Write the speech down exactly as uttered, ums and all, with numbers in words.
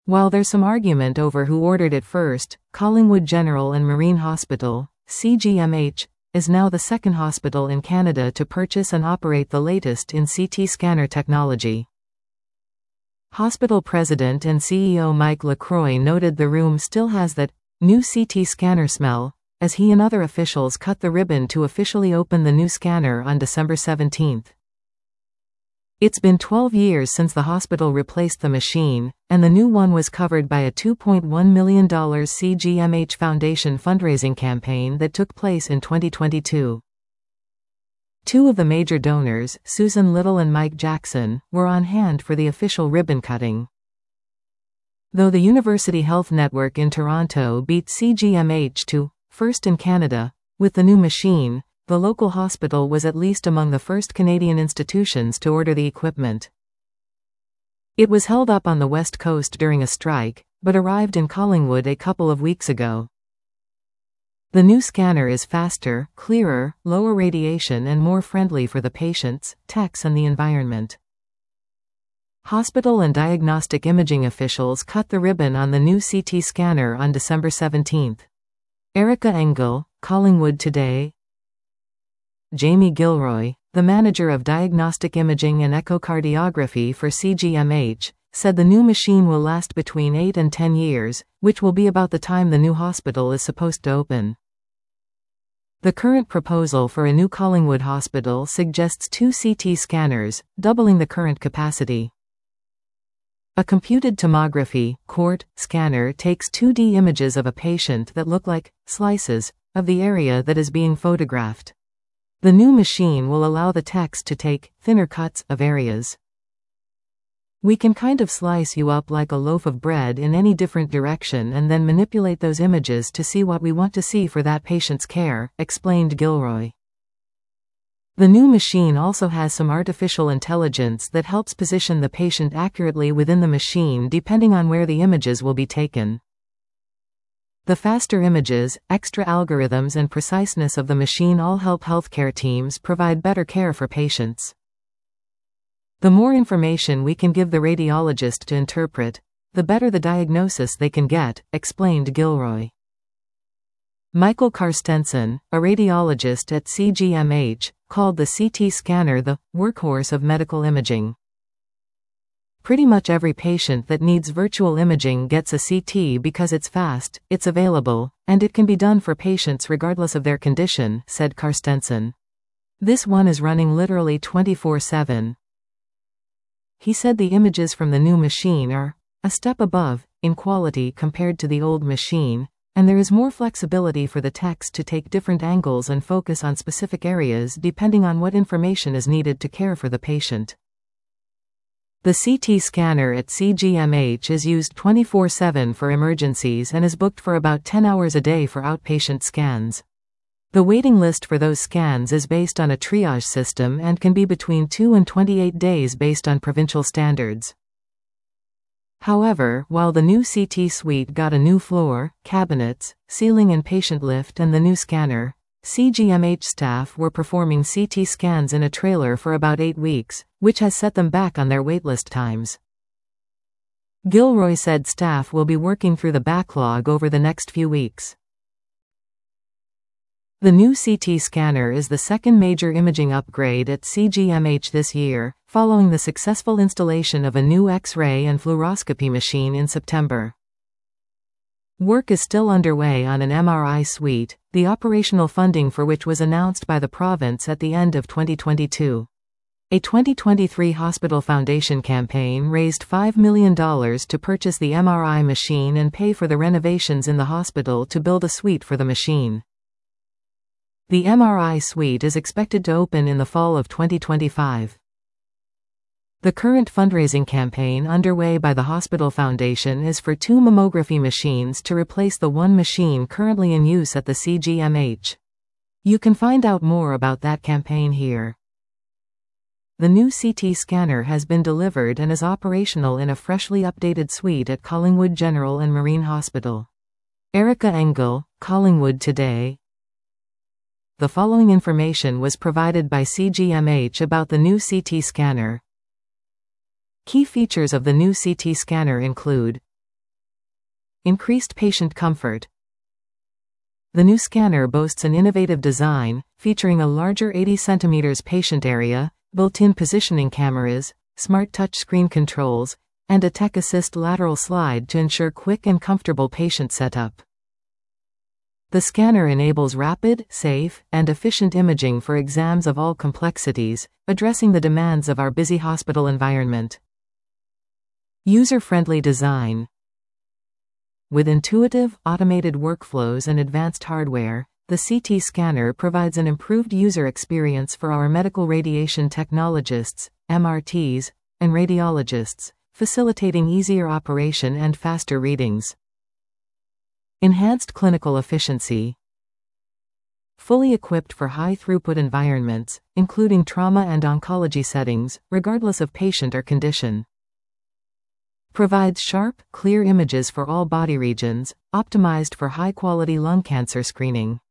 While there's some argument over who ordered it first, Collingwood General and Marine Hospital, C G M H, is now the second hospital in Canada to purchase and operate the latest in C T scanner technology. Hospital president and C E O Mike LaCroix noted the room still has that new C T scanner smell, as he and other officials cut the ribbon to officially open the new scanner on December seventeenth. It's been twelve years since the hospital replaced the machine, and the new one was covered by a two point one million dollars C G M H Foundation fundraising campaign that took place in twenty twenty-two. Two of the major donors, Susan Little and Mike Jackson, were on hand for the official ribbon cutting. Though the University Health Network in Toronto beat C G M H to first in Canada with the new machine, the local hospital was at least among the first Canadian institutions to order the equipment. It was held up on the West Coast during a strike, but arrived in Collingwood a couple of weeks ago. The new scanner is faster, clearer, lower radiation and more friendly for the patients, techs and the environment. Hospital and diagnostic imaging officials cut the ribbon on the new C T scanner on December seventeenth. Erica Engel, Collingwood Today. Jamie Gilroy, the manager of diagnostic imaging and echocardiography for C G M H, said the new machine will last between eight and ten years, which will be about the time the new hospital is supposed to open. The current proposal for a new Collingwood hospital suggests two C T scanners, doubling the current capacity. A computed tomography (C O R T) scanner takes two D images of a patient that look like slices of the area that is being photographed. The new machine will allow the techs to take thinner cuts of areas. We can kind of slice you up like a loaf of bread in any different direction and then manipulate those images to see what we want to see for that patient's care, explained Gilroy. The new machine also has some artificial intelligence that helps position the patient accurately within the machine depending on where the images will be taken. The faster images, extra algorithms and preciseness of the machine all help healthcare teams provide better care for patients. The more information we can give the radiologist to interpret, the better the diagnosis they can get, explained Gilroy. Michael Carstensen, a radiologist at C G M H, called the C T scanner the workhorse of medical imaging. Pretty much every patient that needs virtual imaging gets a C T because it's fast, it's available, and it can be done for patients regardless of their condition, said Carstensen. This one is running literally twenty-four seven. He said the images from the new machine are a step above in quality compared to the old machine, and there is more flexibility for the techs to take different angles and focus on specific areas depending on what information is needed to care for the patient. The C T scanner at C G M H is used twenty-four seven for emergencies and is booked for about ten hours a day for outpatient scans. The waiting list for those scans is based on a triage system and can be between two and twenty-eight days based on provincial standards. However, while the new C T suite got a new floor, cabinets, ceiling and patient lift and the new scanner, C G M H staff were performing C T scans in a trailer for about eight weeks, which has set them back on their waitlist times. Gilroy said staff will be working through the backlog over the next few weeks. The new C T scanner is the second major imaging upgrade at C G M H this year, following the successful installation of a new X-ray and fluoroscopy machine in September. Work is still underway on an M R I suite, the operational funding for which was announced by the province at the end of twenty twenty-two. A twenty twenty-three Hospital Foundation campaign raised five million dollars to purchase the M R I machine and pay for the renovations in the hospital to build a suite for the machine. The M R I suite is expected to open in the fall of twenty twenty-five. The current fundraising campaign underway by the Hospital Foundation is for two mammography machines to replace the one machine currently in use at the C G M H. You can find out more about that campaign here. The new C T scanner has been delivered and is operational in a freshly updated suite at Collingwood General and Marine Hospital. Erica Engel, Collingwood Today. The following information was provided by C G M H about the new C T scanner. Key features of the new C T scanner include increased patient comfort. The new scanner boasts an innovative design, featuring a larger eighty centimeters patient area, built-in positioning cameras, smart touchscreen controls, and a Tech Assist lateral slide to ensure quick and comfortable patient setup. The scanner enables rapid, safe, and efficient imaging for exams of all complexities, addressing the demands of our busy hospital environment. User-friendly design. With intuitive, automated workflows and advanced hardware, the C T scanner provides an improved user experience for our medical radiation technologists, M R Ts, and radiologists, facilitating easier operation and faster readings. Enhanced clinical efficiency. Fully equipped for high-throughput environments, including trauma and oncology settings, regardless of patient or condition. Provides sharp, clear images for all body regions, optimized for high-quality lung cancer screening.